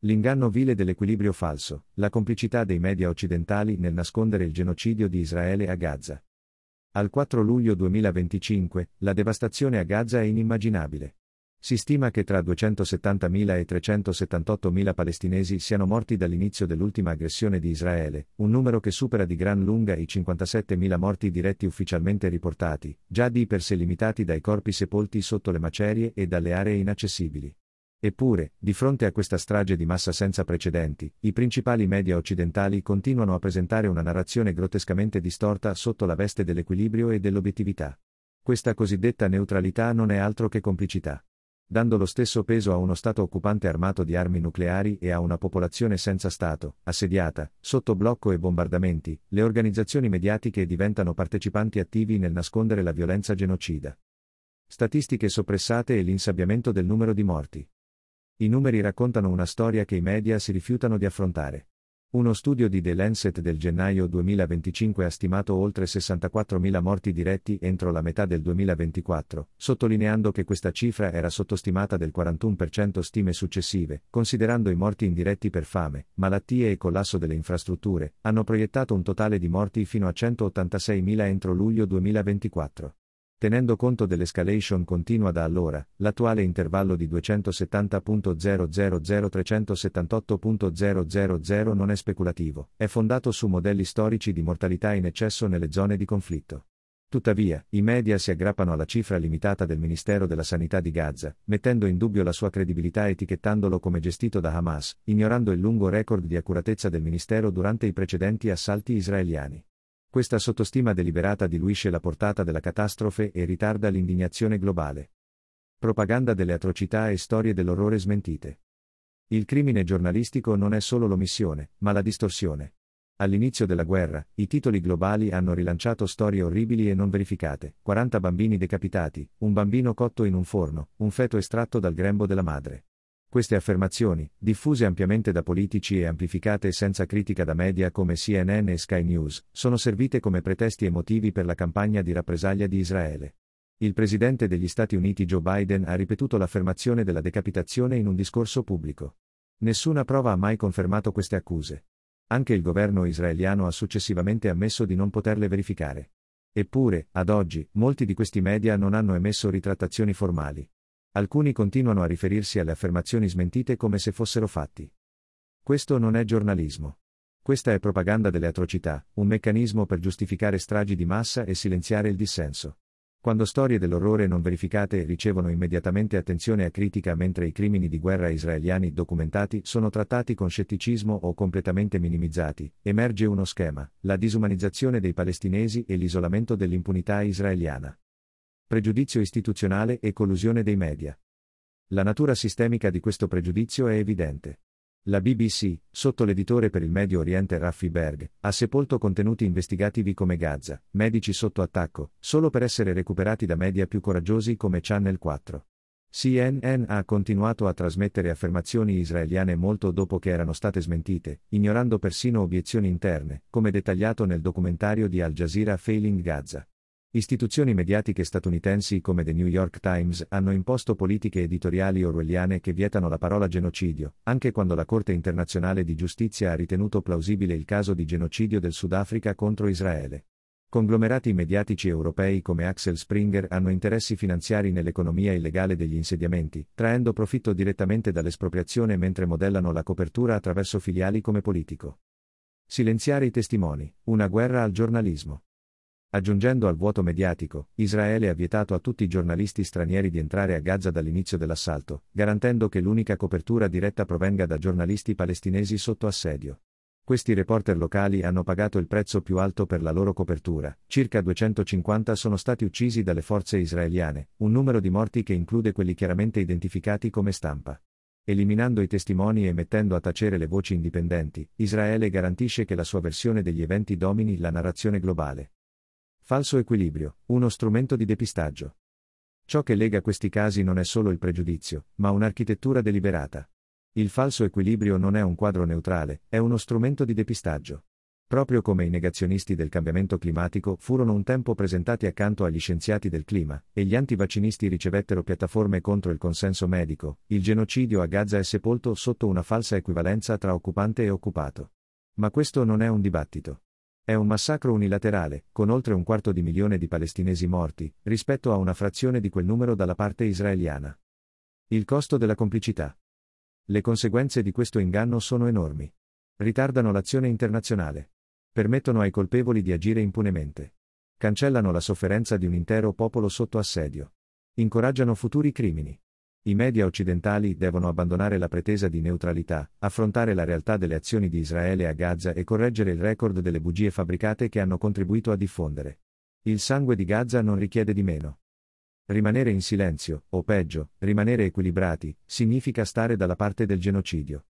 L'inganno vile dell'equilibrio falso, la complicità dei media occidentali nel nascondere il genocidio di Israele a Gaza. Al 4 luglio 2025, la devastazione a Gaza è inimmaginabile. Si stima che tra 270.000 e 378.000 palestinesi siano morti dall'inizio dell'ultima aggressione di Israele, un numero che supera di gran lunga i 57.000 morti diretti ufficialmente riportati, già di per sé limitati dai corpi sepolti sotto le macerie e dalle aree inaccessibili. Eppure, di fronte a questa strage di massa senza precedenti, i principali media occidentali continuano a presentare una narrazione grottescamente distorta sotto la veste dell'equilibrio e dell'obiettività. Questa cosiddetta neutralità non è altro che complicità. Dando lo stesso peso a uno Stato occupante armato di armi nucleari e a una popolazione senza Stato, assediata, sotto blocco e bombardamenti, le organizzazioni mediatiche diventano partecipanti attivi nel nascondere la violenza genocida. Statistiche soppressate e l'insabbiamento del numero di morti. I numeri raccontano una storia che i media si rifiutano di affrontare. Uno studio di The Lancet del gennaio 2025 ha stimato oltre 64.000 morti diretti entro la metà del 2024, sottolineando che questa cifra era sottostimata del 41% stime successive, considerando i morti indiretti per fame, malattie e collasso delle infrastrutture, hanno proiettato un totale di morti fino a 186.000 entro luglio 2024. Tenendo conto dell'escalation continua da allora, l'attuale intervallo di 270.000-378.000 non è speculativo, è fondato su modelli storici di mortalità in eccesso nelle zone di conflitto. Tuttavia, i media si aggrappano alla cifra limitata del Ministero della Sanità di Gaza, mettendo in dubbio la sua credibilità etichettandolo come gestito da Hamas, ignorando il lungo record di accuratezza del Ministero durante i precedenti assalti israeliani. Questa sottostima deliberata diluisce la portata della catastrofe e ritarda l'indignazione globale. Propaganda delle atrocità e storie dell'orrore smentite. Il crimine giornalistico non è solo l'omissione, ma la distorsione. All'inizio della guerra, i titoli globali hanno rilanciato storie orribili e non verificate: 40 bambini decapitati, un bambino cotto in un forno, un feto estratto dal grembo della madre. Queste affermazioni, diffuse ampiamente da politici e amplificate senza critica da media come CNN e Sky News, sono servite come pretesti emotivi per la campagna di rappresaglia di Israele. Il presidente degli Stati Uniti Joe Biden ha ripetuto l'affermazione della decapitazione in un discorso pubblico. Nessuna prova ha mai confermato queste accuse. Anche il governo israeliano ha successivamente ammesso di non poterle verificare. Eppure, ad oggi, molti di questi media non hanno emesso ritrattazioni formali. Alcuni continuano a riferirsi alle affermazioni smentite come se fossero fatti. Questo non è giornalismo. Questa è propaganda delle atrocità, un meccanismo per giustificare stragi di massa e silenziare il dissenso. Quando storie dell'orrore non verificate ricevono immediatamente attenzione acritica mentre i crimini di guerra israeliani documentati sono trattati con scetticismo o completamente minimizzati, emerge uno schema: la disumanizzazione dei palestinesi e l'isolamento dell'impunità israeliana. Pregiudizio istituzionale e collusione dei media. La natura sistemica di questo pregiudizio è evidente. La BBC, sotto l'editore per il Medio Oriente Rafi Berg, ha sepolto contenuti investigativi come Gaza, medici sotto attacco, solo per essere recuperati da media più coraggiosi come Channel 4. CNN ha continuato a trasmettere affermazioni israeliane molto dopo che erano state smentite, ignorando persino obiezioni interne, come dettagliato nel documentario di Al Jazeera Failing Gaza. Istituzioni mediatiche statunitensi come The New York Times hanno imposto politiche editoriali orwelliane che vietano la parola genocidio, anche quando la Corte internazionale di giustizia ha ritenuto plausibile il caso di genocidio del Sudafrica contro Israele. Conglomerati mediatici europei come Axel Springer hanno interessi finanziari nell'economia illegale degli insediamenti, traendo profitto direttamente dall'espropriazione mentre modellano la copertura attraverso filiali come Politico. Silenziare i testimoni, una guerra al giornalismo. Aggiungendo al vuoto mediatico, Israele ha vietato a tutti i giornalisti stranieri di entrare a Gaza dall'inizio dell'assalto, garantendo che l'unica copertura diretta provenga da giornalisti palestinesi sotto assedio. Questi reporter locali hanno pagato il prezzo più alto per la loro copertura: circa 250 sono stati uccisi dalle forze israeliane, un numero di morti che include quelli chiaramente identificati come stampa. Eliminando i testimoni e mettendo a tacere le voci indipendenti, Israele garantisce che la sua versione degli eventi domini la narrazione globale. Falso equilibrio, uno strumento di depistaggio. Ciò che lega questi casi non è solo il pregiudizio, ma un'architettura deliberata. Il falso equilibrio non è un quadro neutrale, è uno strumento di depistaggio. Proprio come i negazionisti del cambiamento climatico furono un tempo presentati accanto agli scienziati del clima, e gli antivaccinisti ricevettero piattaforme contro il consenso medico, il genocidio a Gaza è sepolto sotto una falsa equivalenza tra occupante e occupato. Ma questo non è un dibattito. È un massacro unilaterale, con oltre 250.000 di palestinesi morti, rispetto a una frazione di quel numero dalla parte israeliana. Il costo della complicità. Le conseguenze di questo inganno sono enormi. Ritardano l'azione internazionale. Permettono ai colpevoli di agire impunemente. Cancellano la sofferenza di un intero popolo sotto assedio. Incoraggiano futuri crimini. I media occidentali devono abbandonare la pretesa di neutralità, affrontare la realtà delle azioni di Israele a Gaza e correggere il record delle bugie fabbricate che hanno contribuito a diffondere. Il sangue di Gaza non richiede di meno. Rimanere in silenzio, o peggio, rimanere equilibrati, significa stare dalla parte del genocidio.